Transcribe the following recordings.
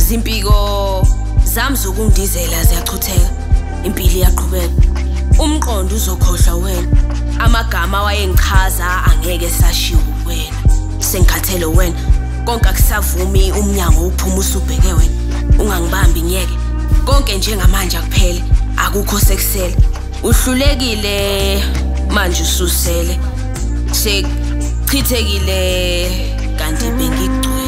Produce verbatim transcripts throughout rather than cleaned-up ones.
Zimpiko zami zokungidizela ziyachutheka, impilo iyaqhubeka. Umqondo uzokhohlwa wena, amagama wayengichaza angeke sashiwo wena. Sengikhathele wena, konke akusavumi umnyango uphuma usubheke wena. Ungangibambi ngiyeke, konke njengamanje akuphele, akukho sekusele. Uhlulekile manje ususele, sekuchithekile kanti bengigcwele.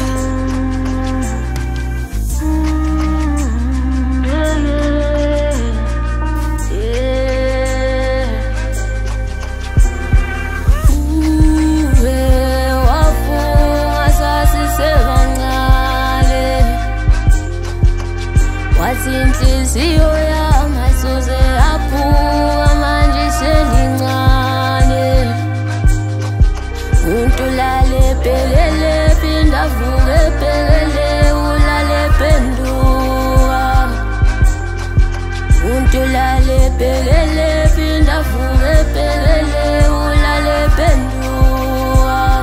Inhliziyo yami ayisoze yaphuka manje selincane. Untulale bhekele phinda avuke bhekele ulale phenduka. Untulale bhekele phinda avuke bhekele ulale phenduka.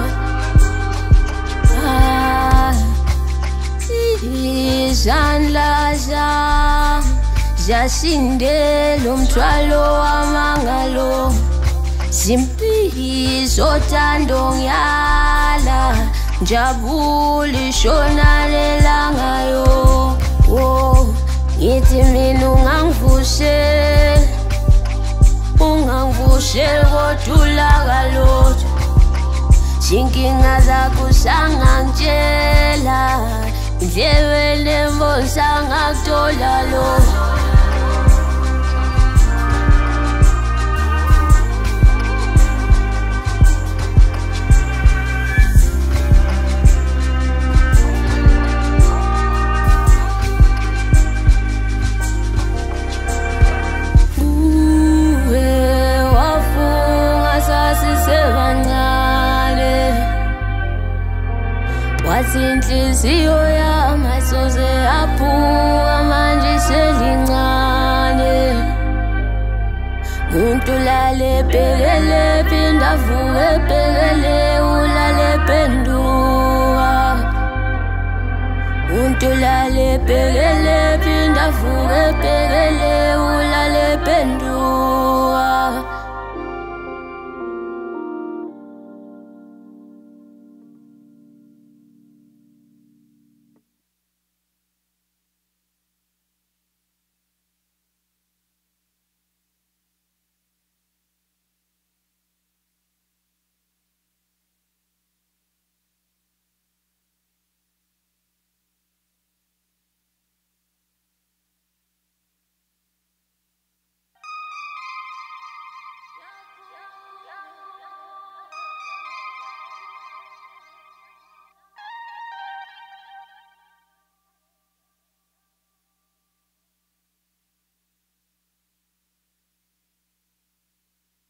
Ah, izandla zami zasindela umthwalo wamangalo. Zimpizo thando ngiyala, njabula ishona lelangayo. Oh, ngithi mina ungangivushe, ungangivushe kodwa ulakalotho. Zinkinga zakho sangangitshela, indlebe nembo sangakuthola lo. Inhliziyo yami ayisoze yaphuka manje selincane. Untulale bhekele phinda avuke bhekele ulale phenduka. Untulale bhekele phinda avuke bhekele ulale phenduka.